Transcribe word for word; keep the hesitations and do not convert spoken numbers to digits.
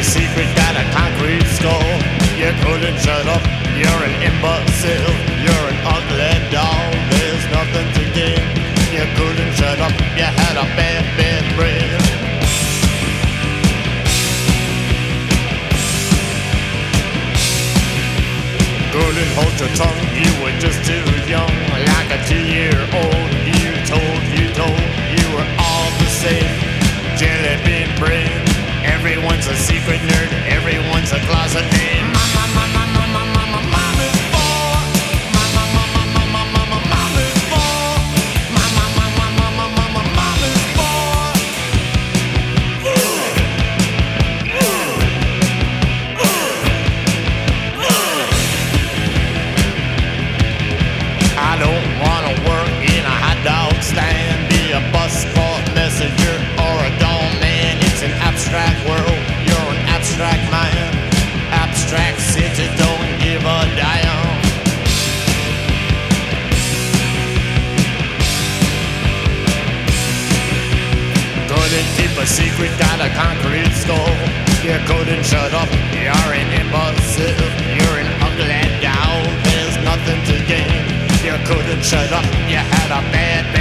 secret, got a concrete skull. You couldn't shut up, you're an imbecile. You're an ugly doll, there's nothing to gain. You couldn't shut up, you had a bad, bad brain. Couldn't hold your tongue, you were just too young. Like a two-year-old, you told, you told you were all the same. Jelly bean brain. Everyone's a secret nerd, everyone's a closet name. Mama, mama, mama, mama, mama's for. Mama, mama, mama, mama, mama's for. Mama, mama, mama, mama, mama's for. Ooh. Ooh. Ooh. Ooh. I don't wanna work in a hot dog stand, be a busboy messenger or a doorman. It's an abstract world, you're an abstract man. Abstract city don't give a damn. Couldn't keep a secret, got a concrete skull. You couldn't shut up, you're an imbecile. You're an ugly doll, there's nothing to gain. You couldn't shut up, you had a bad